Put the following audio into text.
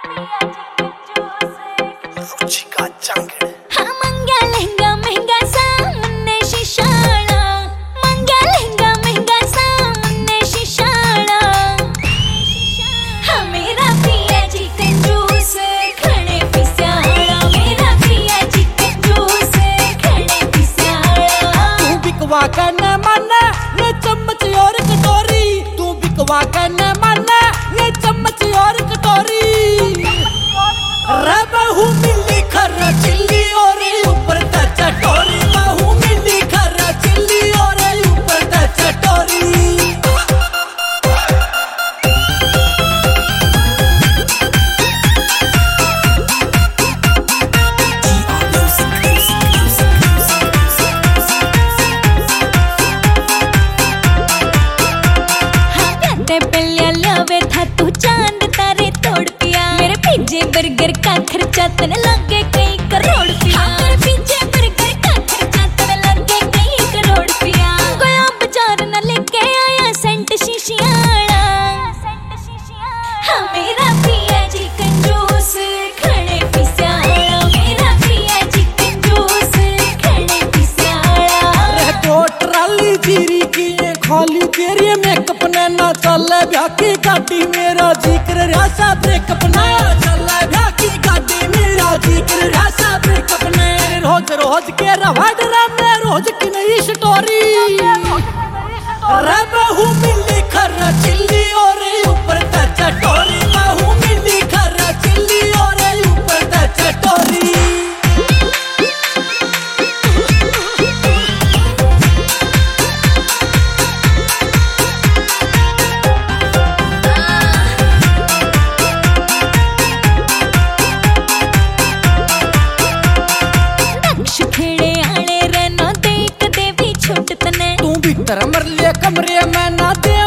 रुचिका चांगड़ हाँ मंग्या लहंगा महंगा सा मुन्ने शिशाला मंग्या लहंगा महंगा सा मुन्ने शिशाला हाँ मेरा पिया चिकन जूस खड़े पिस्याला मेरा पिया चिकन जूस खड़े पिस्याला तू बिकवा के न माने ये चम्मच और कटोरी तू बिकवा के न माने ये चम्मच और कटोरी रे बहू मिली खरा चिल्ली और ऊपर ता चटोरी बहू मिली खरा चिल्ली और ऊपर ता चटोरी तू चांद तारे तोड़ पिया मेरे पिज्जे बर्गर का खर्चा तने लगे कई करोड़ पिया मेरे पिज्जे बर्गर का खर्चा तने लगे कई करोड़ पिया गया बाजार न लेके आया सेंट शीशियाड़ा हाँ मेरा पिया चिकन जूस खड़े पिस्याड़ा मेरा पिया चिकन जूस खड़े पिस्याड़ा रे तो ट्राली जीरी की खाली तेरी मेकअप ने ना चले ब्याकी गाड़ी मेरा जिक्र रासा ब्रेकअप ना चले ब्याकी गाड़ी मेरा जिक्र रासा ब्रेकअप ने रोज रोज के रवाड रे मैं रोज की नई स्टोरी रे बहू मिली खरा चिल्ली और ऊपर ता चटोरी बहू मिली खरा चिल्ली और ऊपर ता चटोरी तू भीतर मर ले कमरे में ना दे